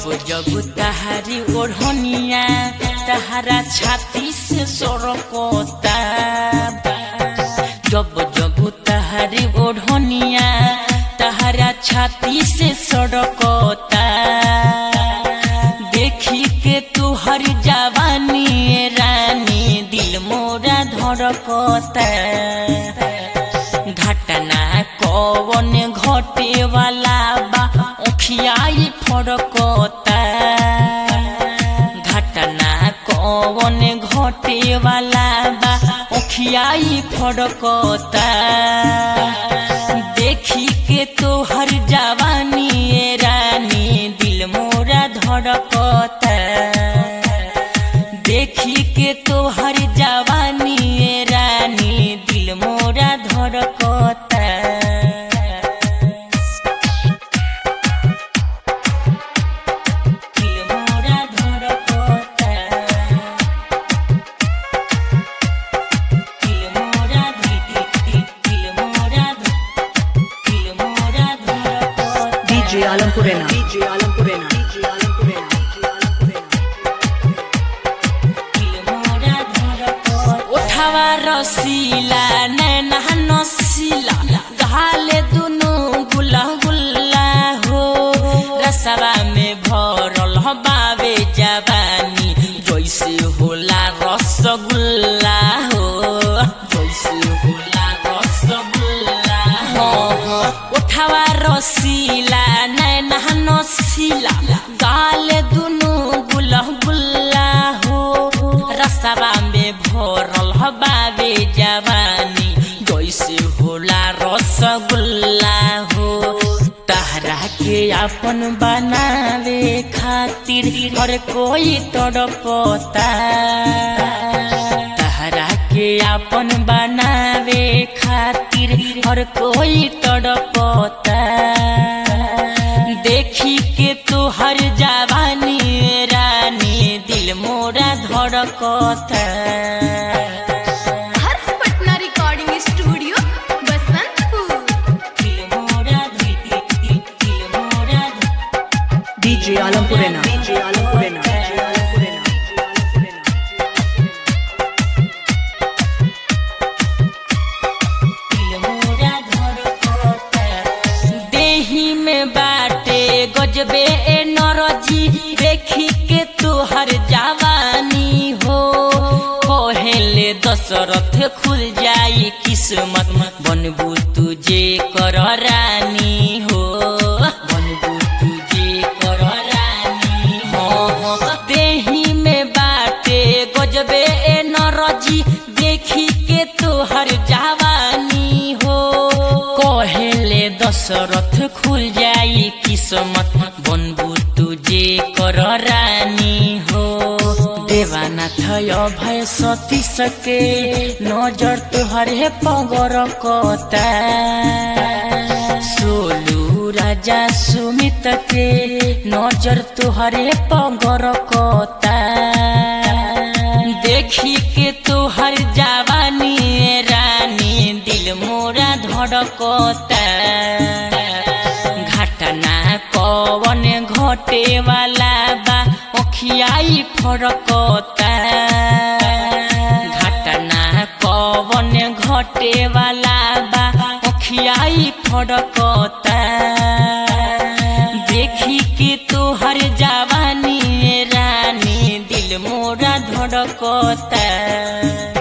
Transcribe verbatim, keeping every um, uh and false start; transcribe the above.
जब तहारी ओढ़निया तहारा छाती से सरकता, जब जब तहारी ओढ़निया तहारा छाती से सरकता, देखी के तुहर जवानी रानी दिल मोरा धड़कता। घटना कौन घटे वाला बा ओखियाई फड़कता, घटना कौन घटे वाला बा ओखियाई फड़कता, देखी के तोहर जवानी रानी दिल मोरा धड़कता, देखी के तोहर जवानी रानी दिल मोरा धड़कता। दिल मोरा धड़कता, दिल मोरा दिल मोरा दिल मोरा धड़कता। DJ Alampurena DJ Alampurena DJ Alampurena उठावा रसीला नैना नसीला गाले दुनु गुला गुल्ला हो, रसवा में भरल बावे जवानी जैसे होला रसगुल्ला हो, जैसे होला रसगुल्ला हो। उठावा रसीला नैना नसीला गाले दुनु गुला गुल्ला हो, रसवा में भरल बावे जवानी जैसे होला रसगुल्ला हो। तहरा के अपन बनावे खातिर हर कोई तड़पता, तहरा के अपन बनावे खातिर हर कोई तड़पता, देखी के तुहर जवानी रानी दिल मोरा धड़कता। Harsh Patna recording studio Basantpur. दिल मोरा दिल दिल मोरा DJ Alampurena DJ Alampurena DJ Alampurena दिल मोरा धड़कता। देही में बाटे गजबे नरजी देखी के तुहर जवानी हो, कहेले दशरथ खुल जाई किस्मत बनबू तुझे कर रानी हो, बनबू तुझे कर रानी हो। देही में बाटे गजबे नरजी देखी के तुहर जवानी हो, कहेले दशरथ खुल जाई किस्मत बनबू तुझे कर रानी हो। देवाना थय भय सती सके नजर तुहरे पगर कता, सोलू राजा सुमित के नजर तुहरे पगर कता, देखी के तुहर जवानी रानी दिल मोरा धड़कता। घटना कौन घटे वाला बा ओखियाई फड़कता, घटना कौन घटे वाला बा ओखियाई फड़कता, देखी के तुहर जवानी रानी दिल मोरा धड़कता।